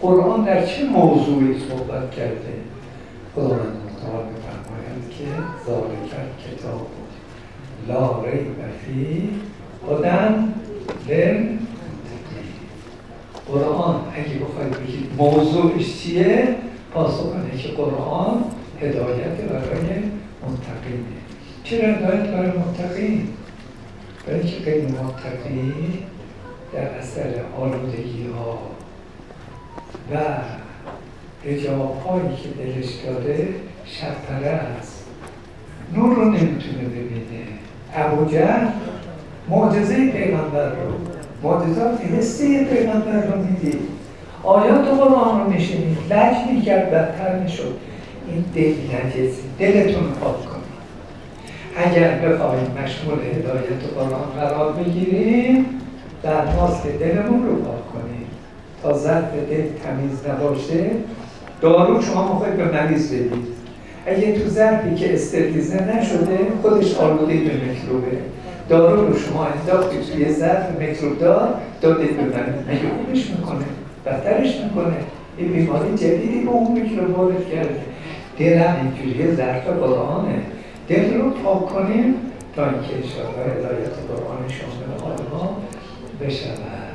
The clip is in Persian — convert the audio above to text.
قرآن در چه موضوعی صحبت کرده؟ خداوند متعال می‌فرمایند که ذالک الکتاب لا ریب فیه هدی للمتقین. قرآن اگه بخواید بگید موضوعش چیه، پاسخ اینه که قرآن هدایت برای متقینه. چرا هدایت برای متقین؟ برای که غیر متقین در اثر آلودگی ها و حجاب هایی که دلش داره شب‌پره است، نور رو نمیتونه ببینه. ابوجهل معجزه پیغمبر رو، معجزات حسی پیغمبر رو میدید، آیات قرآن رو میشنید، لج میکرد، بدتر میشد. این دل نجسی، دلتون پاک کنید. اگر بخواهیم مشمول هدایت قرآن قرار بگیریم، در ماست دلمون رو پاک کنیم تا ظرف دل تمیز نباشه. دارو شما میخواید به مریض بدید، اگه تو ظرفی که استریلیزه نشده خودش آلوده به میکروبه، دارو رو شما انداختی توی ظرف میکروب دار دادید به مریض، اگه خوبش میکنه بدترش میکنه، این بیماری جدیدی به اون میکروب وارد کرده. دل هم اینجوریه، ظرف قرآنه. دل رو پاک کنیم تا اینکه انشاءالله هدایت قرآن شامل حال ما بشود.